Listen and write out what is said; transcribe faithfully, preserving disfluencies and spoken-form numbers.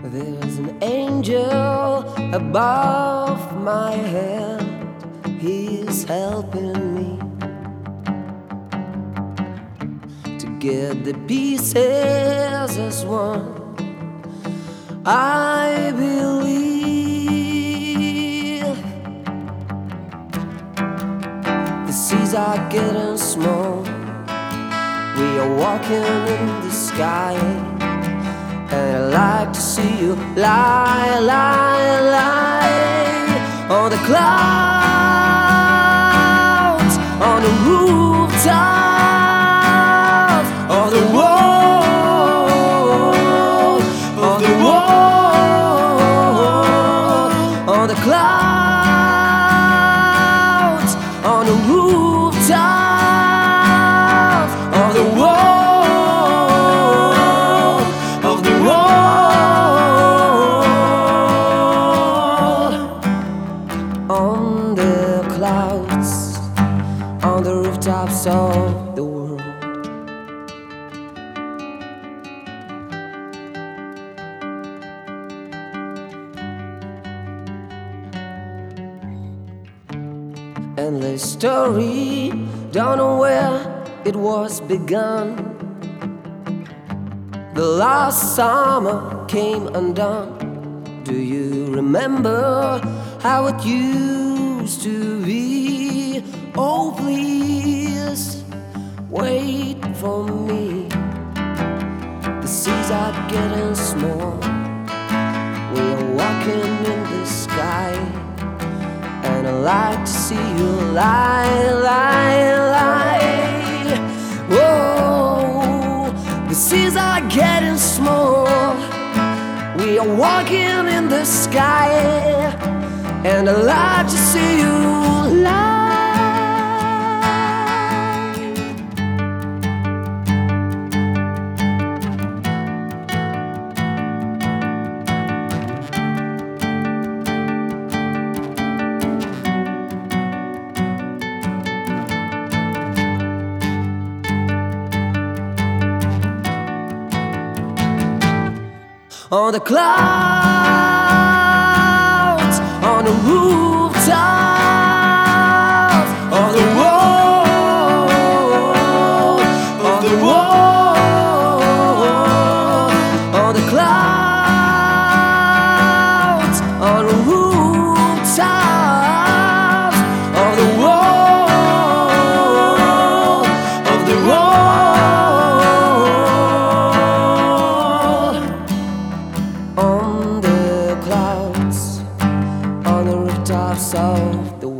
There's an angel above my head. He's helping me to get the pieces as one. I believe the seas are getting small. We are walking in the sky, and I'd like to see you lie, lie, lie on the clouds, on the rooftops of the world, of the world, on the clouds, on the rooftops of the world. On the clouds, on the rooftops of the world. Endless story, don't know where it was begun. The last summer came undone. Do you remember how it used to be? Oh, please wait for me. The seas are getting small. We are walking in the sky, and I'd like to see you lie, lie, lie. Whoa, the seas are getting small. We are walking in the sky, and I'd like to see you lie. On the clouds, on the rooftops of the world, of the world, on the clouds, on the rooftops of the world, of the world. On the clouds, on the rooftops of the world.